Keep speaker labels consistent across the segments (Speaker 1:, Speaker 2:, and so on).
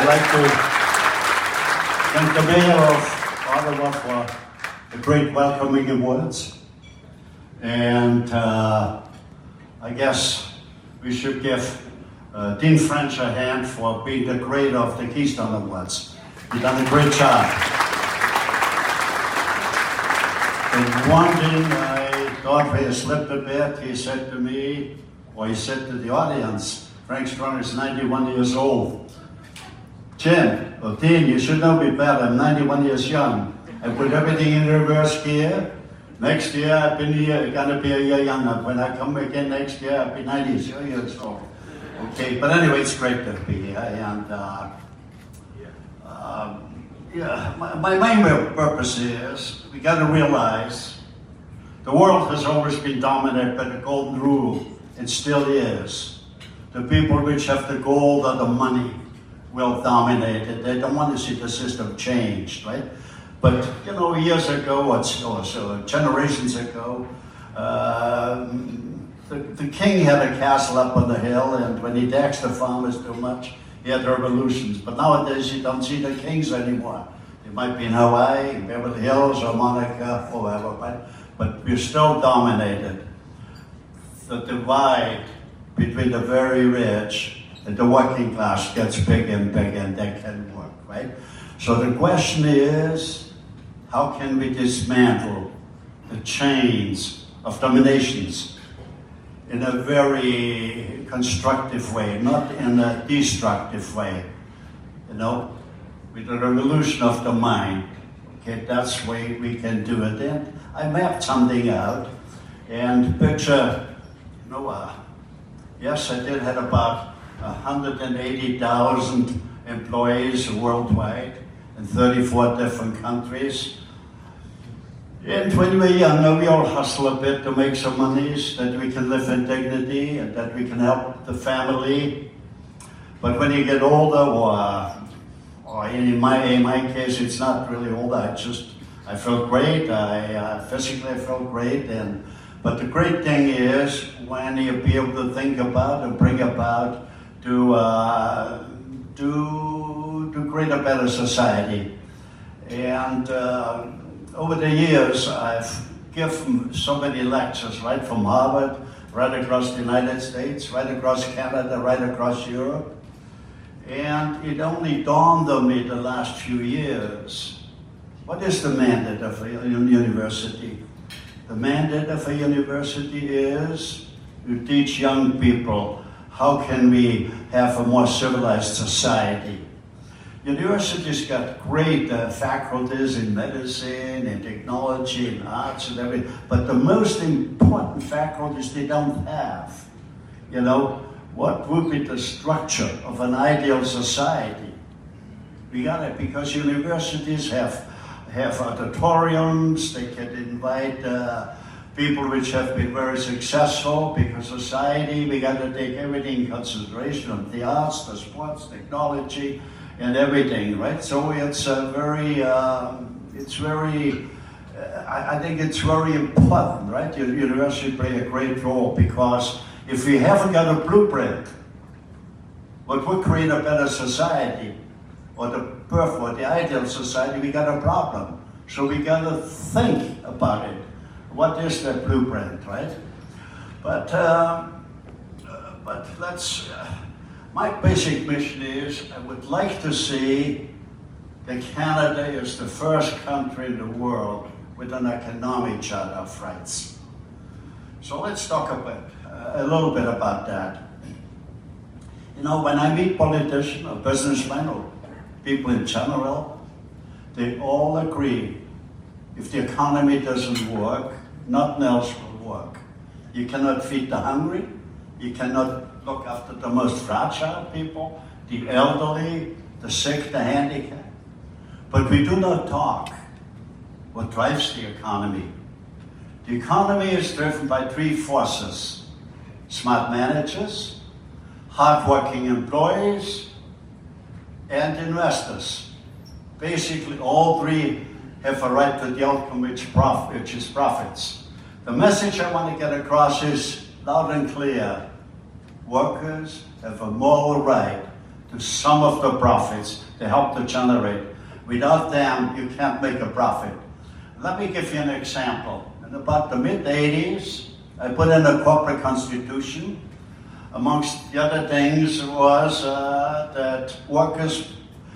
Speaker 1: like to thank the Mayor of Ottawa for the great welcoming words. And I guess we should give Dean French a hand for being the creator of the Keystone Awards. He's done a great job. And one thing I thought where he slipped a bit, he said to me, or he said to the audience, Frank Strong is 91 years old. Jim, or Dean, you should know me better. I'm 91 years young. I put everything in reverse gear. Next year, I've been here, gonna be a year younger. When I come again next year, I'll be 90 years old. Okay, but anyway, it's great to be here. And my main purpose is we got to realize the world has always been dominated by the golden rule. It still is. The people which have the gold or the money will dominate it. They don't want to see the system changed, right? But you know, years ago, or so generations ago, the king had a castle up on the hill, and when he taxed the farmers too much, he had revolutions. But nowadays, you don't see the kings anymore. They might be in Hawaii, Beverly Hills, or Monaco, or whatever, right? But we're still dominated. The divide between the very rich and the working class gets bigger and bigger, and that can work, right? So the question is, how can we dismantle the chains of dominations in a very constructive way, not in a destructive way, you know, with the revolution of the mind. Okay, that's the way we can do it. And I mapped something out, and picture, you know, yes, I did have about 180,000 employees worldwide in 34 different countries. And when we're younger, we all hustle a bit to make some money so that we can live in dignity and that we can help the family. But when you get older, or in my case, it's not really older. I felt great. Physically I felt great. But the great thing is when you be able to think about and bring about to create a better society. And over the years, I've given so many lectures, right from Harvard, right across the United States, right across Canada, right across Europe. And it only dawned on me the last few years, what is the mandate of a university? The mandate of a university is to teach young people how can we have a more civilized society. Universities got great faculties in medicine and technology and arts and everything, but the most important faculties they don't have. You know, what would be the structure of an ideal society? We got it because universities have auditoriums, they can invite people which have been very successful, because society, we got to take everything in consideration, the arts, the sports, technology, and everything, right? So it's I think it's very important, right? University play a great role, because if we haven't got a blueprint, what would create a better society, or the ideal society, we got a problem. So we got to think about it. What is that blueprint, right? But let's. My basic mission is I would like to see that Canada is the first country in the world with an economic charter of rights. So let's talk a little bit about that. You know, when I meet politicians or businessmen or people in general, they all agree if the economy doesn't work, nothing else will work. You cannot feed the hungry, you cannot look after the most fragile people, the elderly, the sick, the handicapped. But we do not talk what drives the economy. The economy is driven by three forces: smart managers, hardworking employees, and investors. Basically, all three have a right to the outcome, which is profits. The message I want to get across is loud and clear. Workers have a moral right to some of the profits they help to generate. Without them, you can't make a profit. Let me give you an example. In about the mid-80s, I put in a corporate constitution. Amongst the other things was that workers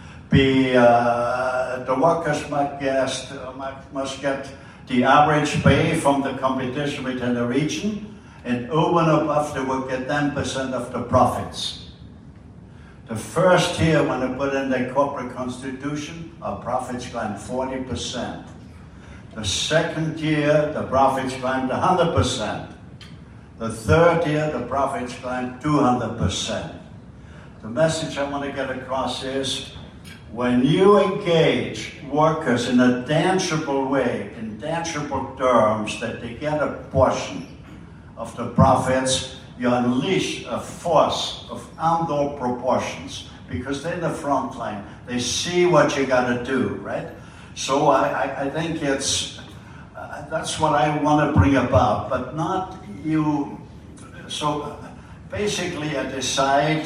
Speaker 1: the workers must get the average pay from the competition within the region, and over and above they will get 10% of the profits. The first year when I put in the corporate constitution, our profits climbed 40%. The second year, the profits climbed 100%. The third year, the profits climbed 200%. The message I want to get across is, when you engage workers in a tangible way, in tangible terms, that they get a portion of the profits, you unleash a force of untold proportions, because they're in the front line. They see what you got to do, right? So I think it's, that's what I want to bring about, but not you. So basically I decide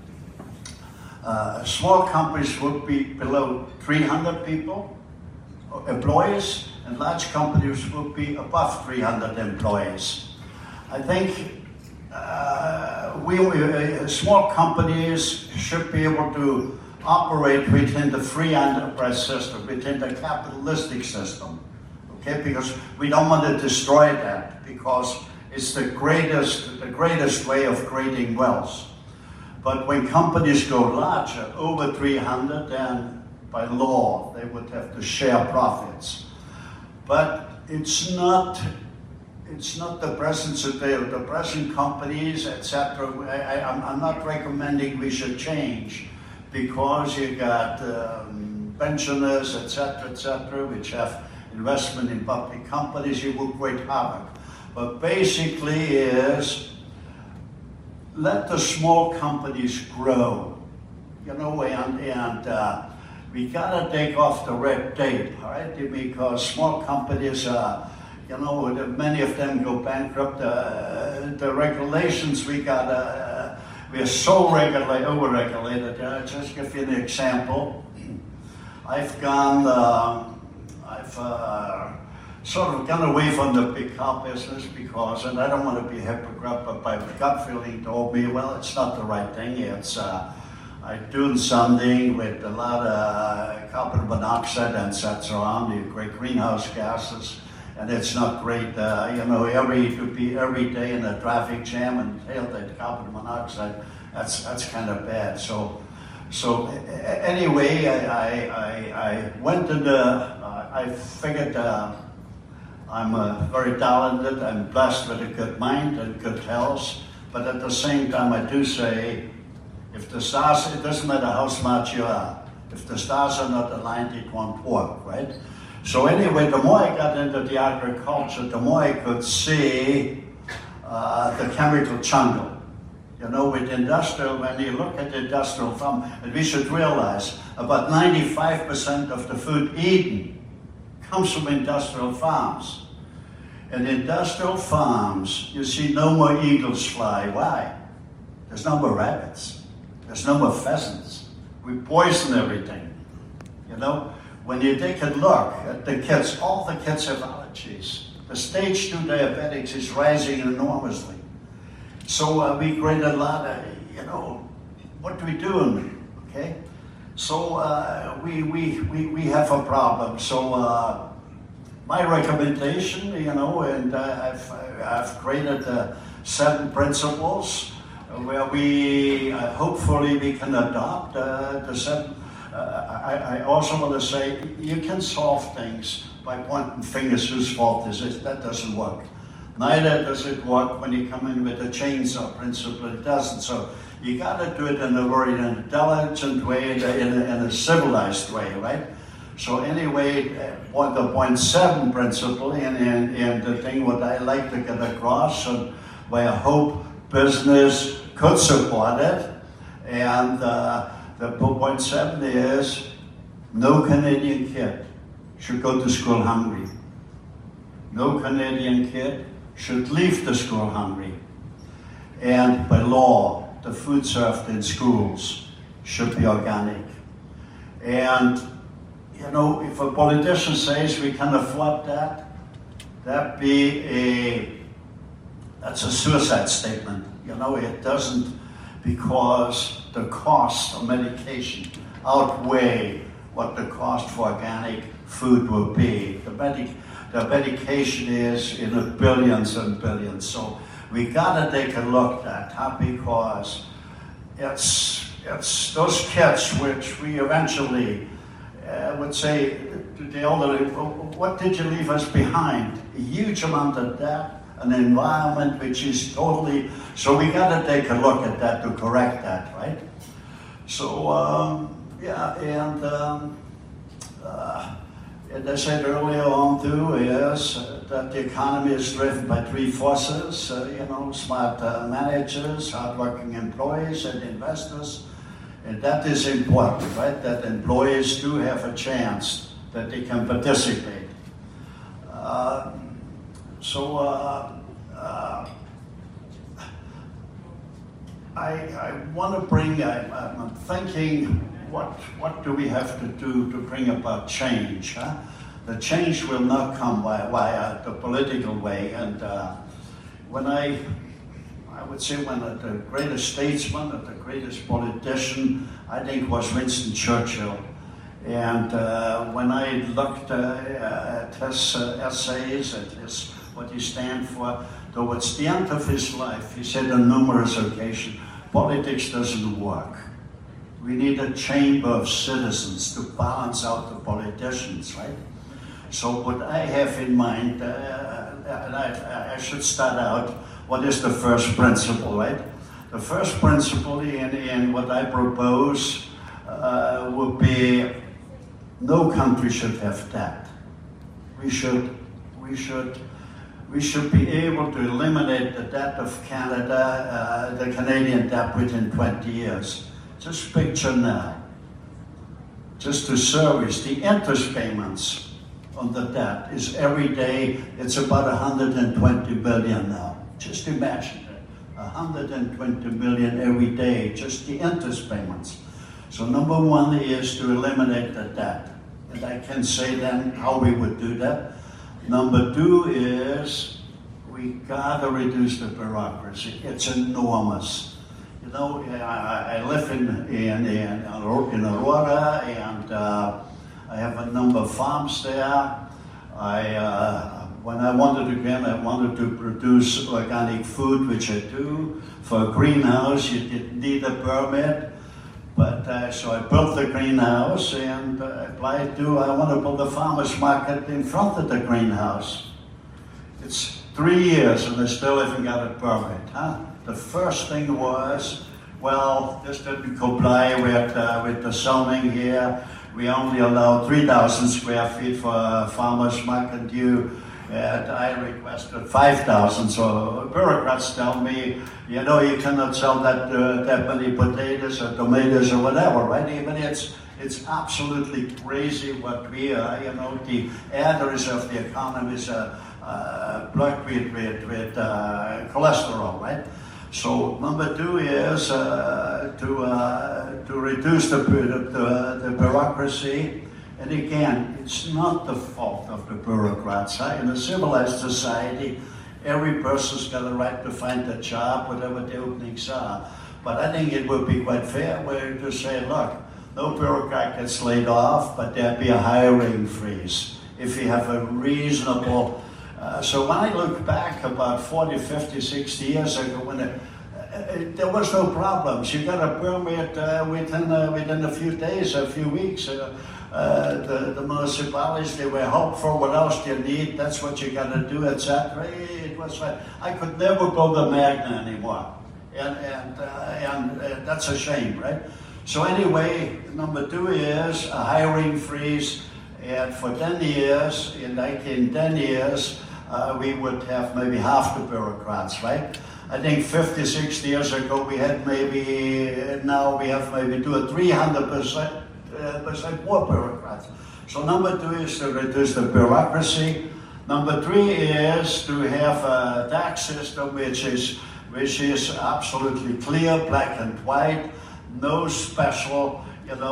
Speaker 1: small companies would be below 300 people, employees, and large companies would be above 300 employees. I think small companies should be able to operate within the free enterprise system, within the capitalistic system, okay? Because we don't want to destroy that, because it's the greatest way of creating wealth. But when companies go larger, over 300, then by law they would have to share profits. But it's not the present scenario. The present companies, etc. I'm not recommending we should change, because you got pensioners, etc., which have investment in public companies. You will create havoc. But basically is, let the small companies grow, you know, and we gotta take off the red tape, all right? Because small companies, you know, many of them go bankrupt. The regulations we got, we are so over-regulated. I'll just give you an example. I've sort of gone away from the big car business because, and I don't want to be a hypocrite, but my gut feeling told me, well, it's not the right thing. It's I'm doing something with a lot of carbon monoxide and etc. The great greenhouse gases, and it's not great. You know, every day in a traffic jam and inhale that carbon monoxide, that's kind of bad. So anyway, I went to I figured. I'm very talented, I'm blessed with a good mind and good health, but at the same time I do say, if the stars, it doesn't matter how smart you are, if the stars are not aligned, it won't work, right? So anyway, the more I got into the agriculture, the more I could see the chemical jungle. You know, with industrial, when you look at the industrial farm, and we should realize about 95% of the food eaten comes from industrial farms. And industrial farms, you see no more eagles fly. Why? There's no more rabbits. There's no more pheasants. We poison everything. You know, when you take a look at the kids, all the kids have allergies. The stage 2 diabetics is rising enormously. So we create a lot of, you know, what are we doing? Okay? So we have a problem. So my recommendation, you know, and I've created 7 principles where we hopefully we can adopt the 7. I also want to say you can solve things by pointing fingers whose fault this is. That doesn't work. Neither does it work when you come in with a chainsaw principle. It doesn't. So you got to do it in a very intelligent way, in a civilized way, right? So anyway, the point 7 principle and the thing what I like to get across, and where I hope business could support it, and the point 7 is no Canadian kid should go to school hungry. No Canadian kid should leave the school hungry. And by law, the food served in schools should be organic. And, you know, if a politician says we can afford that, that's a suicide statement. You know, it doesn't, because the cost of medication outweigh what the cost for organic food will be. The medication is in the billions and billions. So we gotta take a look at that, because it's those kids which we eventually would say to the elderly, what did you leave us behind? A huge amount of debt, an environment which is totally, so we got to take a look at that to correct that, right? So, yeah, and I said earlier on too, is that the economy is driven by three forces, you know, smart managers, hardworking employees, and investors. And that is important, right? That employees do have a chance that they can participate. I want to bring, I'm thinking, what do we have to do to bring about change? Huh? The change will not come via the political way. And when I would say when the greatest statesman, or the greatest politician, I think was Winston Churchill. And when I looked at his essays, at what he stand for, towards the end of his life, he said on numerous occasions, politics doesn't work. We need a chamber of citizens to balance out the politicians, right? So what I have in mind, and I should start out, what is the first principle, right? The first principle in what I propose would be no country should have debt. We should be able to eliminate the debt of Canada, the Canadian debt, within 20 years. Just picture now, just to service the interest payments on the debt is every day, it's about 120 billion now. Just imagine that, 120 million every day, just the interest payments. So number one is to eliminate the debt. And I can say then how we would do that. Number two is we gotta reduce the bureaucracy. It's enormous. You know, I live in Aurora, and I have a number of farms there. When I wanted to produce organic food, which I do. For a greenhouse, you didn't need a permit. But so I built the greenhouse, and I want to build a farmer's market in front of the greenhouse. It's 3 years and I still haven't got a permit, huh? The first thing was, well, this didn't comply with the zoning here. We only allow 3,000 square feet for a farmer's market. I requested 5,000. So bureaucrats tell me, you know, you cannot sell that many potatoes or tomatoes or whatever, right? But it's absolutely crazy what we are. You know, the arteries of the economy is blocked with cholesterol, right? So number two is to reduce the bureaucracy. And again, it's not the fault of the bureaucrats. Huh? In a civilized society, every person's got a right to find a job, whatever the openings are. But I think it would be quite fair to say, look, no bureaucrat gets laid off, but there'd be a hiring freeze if you have a reasonable. So when I look back about 40, 50, 60 years ago, when there was no problems. You got a permit within a few days, a few weeks. The municipalities, they were hopeful. What else do you need? That's what you got to do, etc. It was I could never build a Magna anymore, and that's a shame, right? So anyway, number two is a hiring freeze, and for 10 years, in 10 years, we would have maybe half the bureaucrats, right? I think 50, 60 years ago, we had now we have maybe 200 or 300% more bureaucrats. So number two is to reduce the bureaucracy. Number three is to have a tax system which is absolutely clear, black and white. no special,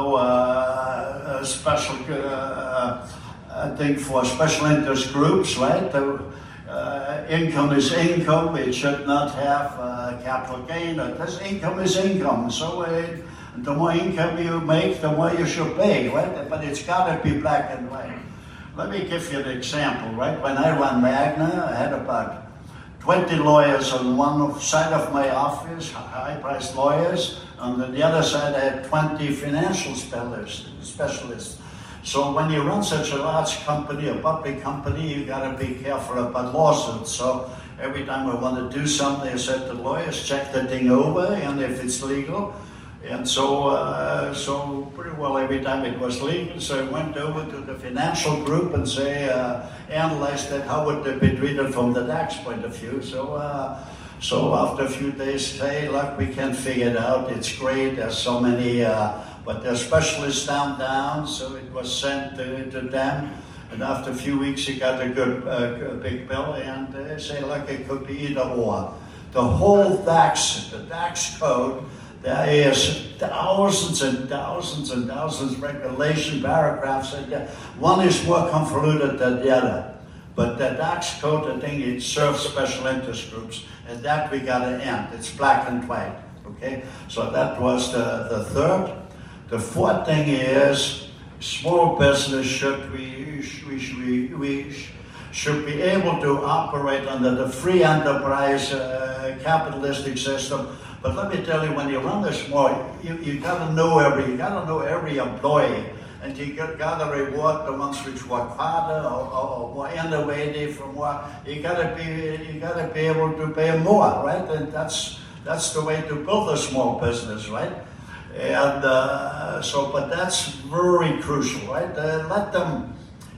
Speaker 1: special thing for special interest groups, right? Income is income. It should not have capital gain. This income is income. So the more income you make, the more you should pay, right? But it's got to be black and white. Let me give you an example, right? When I ran Magna, I had about 20 lawyers on one side of my office, high-priced lawyers. On the other side, I had 20 financial specialists. So when you run such a large company, a public company, you got to be careful about lawsuits. So every time I want to do something, I said to lawyers, check the thing over, and if it's legal. And so pretty well every time it was legal, so I went over to the financial group and analyzed that, how would they be treated from the tax point of view. So after a few days, hey, look, we can't figure it out. It's great. There's so many, but there's specialists down. So it was sent to them. And after a few weeks, he got a good big bill, and they say, look, it could be either or. The whole the tax code. There is thousands and thousands and thousands of regulation paragraphs. One is more convoluted than the other. But the tax code, I think it serves special interest groups. And that we got to end. It's black and white. Okay? So that was the third. The fourth thing is small business should be able to operate under the free enterprise capitalistic system. But let me tell you, when you run this small, you gotta know every employee, and you gotta reward the ones which work harder or more innovative from work. You gotta be able to pay more, right? And that's the way to build a small business, right? And but that's very crucial, right? Let them,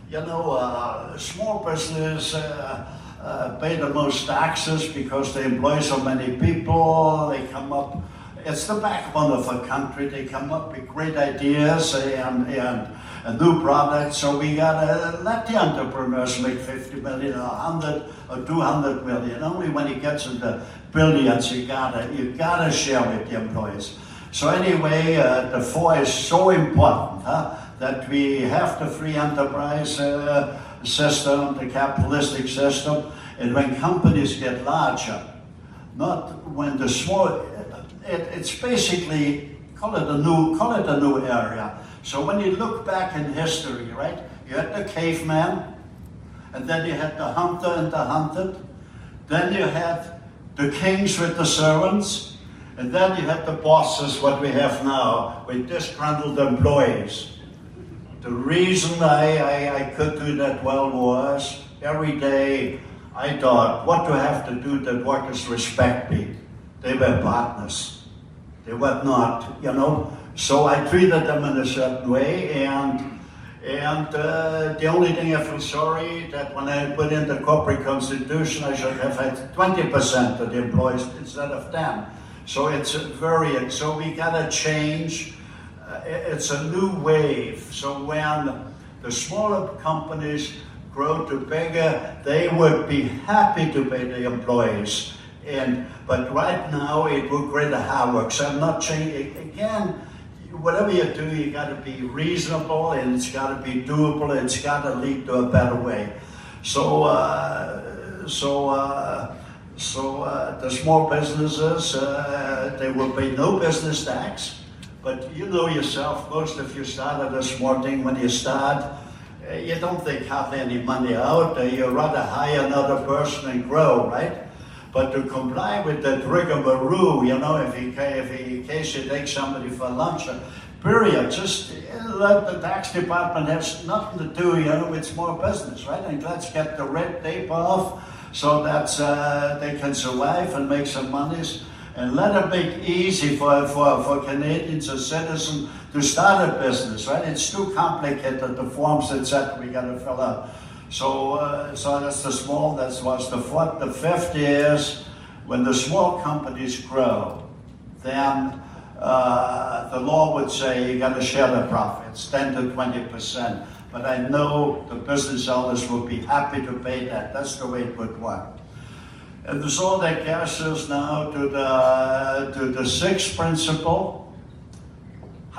Speaker 1: small business. Pay the most taxes because they employ so many people. They come up, it's the backbone of a country. They come up with great ideas and new products. So we gotta let the entrepreneurs make 50 million, or 100 or 200 million. Only when it gets into billions, you gotta share with the employees. So anyway, the four is so important, that we have the free enterprise system, the capitalistic system, and when companies get larger, not when the small, it's basically, call it a new area. So when you look back in history, right, you had the caveman, and then you had the hunter and the hunted, then you had the kings with the servants, and then you had the bosses, what we have now, with disgruntled employees. The reason I could do that well was every day I thought, what do I have to do that workers respect me? They were partners. They were not, So I treated them in a certain way, and the only thing I feel sorry that when I put in the corporate constitution, I should have had 20% of the employees instead of 10. So so we gotta change. It's a new wave. So when the smaller companies grow to bigger, they would be happy to pay the employees. But right now it will create a havoc. So I'm not changing. Again, whatever you do, you got to be reasonable, and it's got to be doable. It's got to lead to a better way. So the small businesses, they will pay no business tax. But you know yourself, most of you started a small thing. When you start, you don't take hardly any money out. You rather hire another person and grow, right? But to comply with that rigmarole, in case you take somebody for lunch, period, just let the tax department has nothing to do, with small business, right? And let's get the red tape off so that they can survive and make some monies. And let it make easy for Canadians or citizens to start a business, right? It's too complicated, the forms, etc. we got to fill out. So that's the small, that was the fourth. The fifth is when the small companies grow, then the law would say you got to share the profits, 10 to 20%. But I know the business owners will be happy to pay that. That's the way it would work. And so that gets us now to the sixth principle,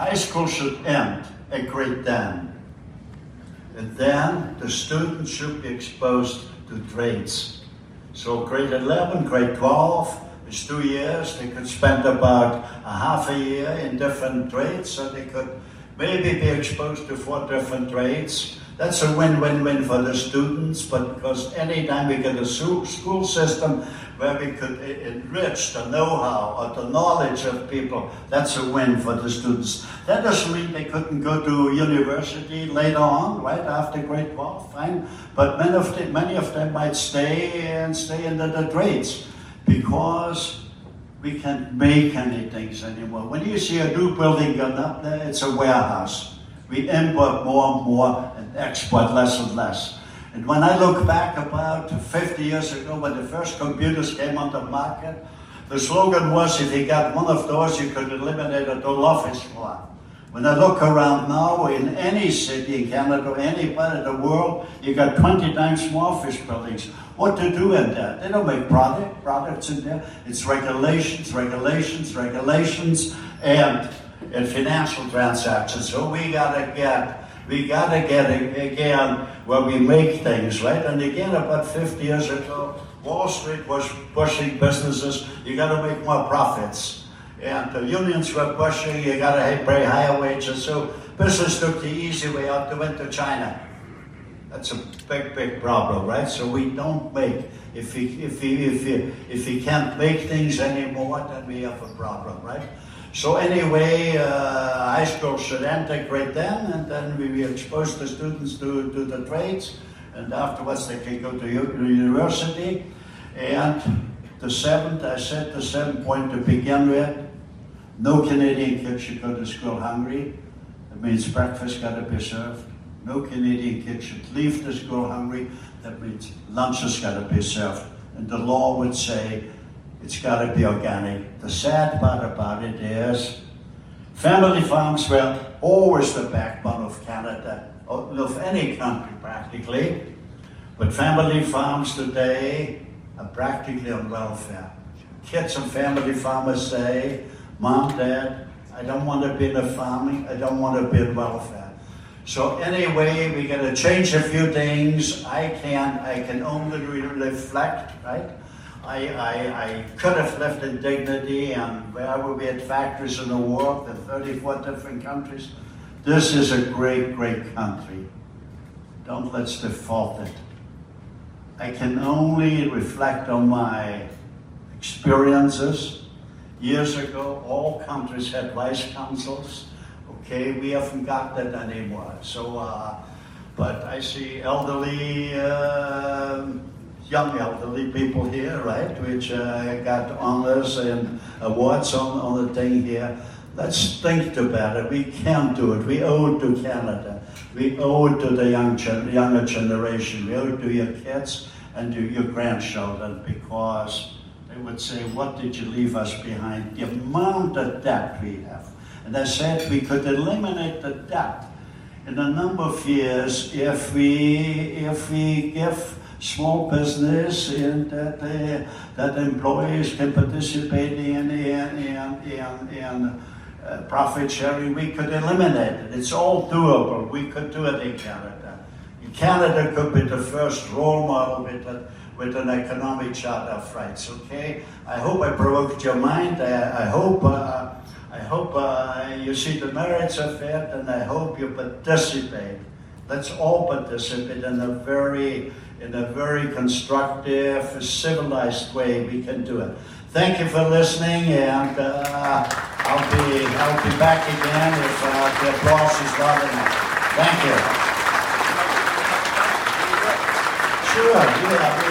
Speaker 1: High school should end at grade 10. And then the students should be exposed to trades. So grade 11, grade 12 is 2 years. They could spend about a half a year in different trades, so they could maybe be exposed to 4 different trades. That's a win-win-win for the students, but because anytime we get a school system where we could enrich the know-how or the knowledge of people, that's a win for the students. That doesn't mean they couldn't go to university later on, right, after grade 12, fine. But many of them might stay into the trades because we can't make any things anymore. When you see a new building going up there, it's a warehouse. We import more and more and export less and less. And when I look back about 50 years ago when the first computers came on the market, the slogan was, if you got one of those, you could eliminate a whole office floor. When I look around now, in any city in Canada, any part of the world, you got 20 times more office buildings. What to do in there? They don't make products in there. It's regulations, and financial transactions. So we gotta get again where we make things, right? And again, about 50 years ago, Wall Street was pushing businesses, you gotta make more profits. And the unions were pushing, you gotta pay higher wages. So business took the easy way out, they went to China. That's a big problem, right? So we don't make, if we can't make things anymore, then we have a problem, right? So anyway, high school should end at grade 10, and then we expose the students to the trades, and afterwards they can go to university. And the 7th, I said the 7th point to begin with, no Canadian kid should go to school hungry. That means breakfast got to be served. No Canadian kid should leave the school hungry. That means lunch has got to be served. And the law would say, it's got to be organic. The sad part about it is family farms were always the backbone of Canada, of any country practically. But family farms today are practically on welfare. Kids and family farmers say, Mom, Dad, I don't want to be in the farming, I don't want to be in welfare. So anyway, we got to change a few things. I can only reflect, right? I could have lived in dignity and wherever we had factories in the world, in 34 different countries. This is a great, great country. Don't let's default it. I can only reflect on my experiences. Years ago, all countries had vice consuls. Okay, we haven't got that anymore. So, but I see elderly, young elderly people here, right, which got honors and awards on the thing here. Let's think about it. We can do it. We owe it to Canada. We owe it to the younger generation. We owe it to your kids and to your grandchildren, because they would say, what did you leave us behind? The amount of debt we have. And I said we could eliminate the debt in a number of years if we give small business and that employees can participate in profit sharing. We could eliminate it. It's all doable. We could do it in Canada. Canada could be the first role model with an economic charter of rights. Okay, I hope I provoked your mind. I hope you see the merits of it, and I hope you participate. Let's all participate in a very constructive, civilized way. We can do it. Thank you for listening, and I'll be back again if the applause is loud enough. Thank you. Sure. Yeah.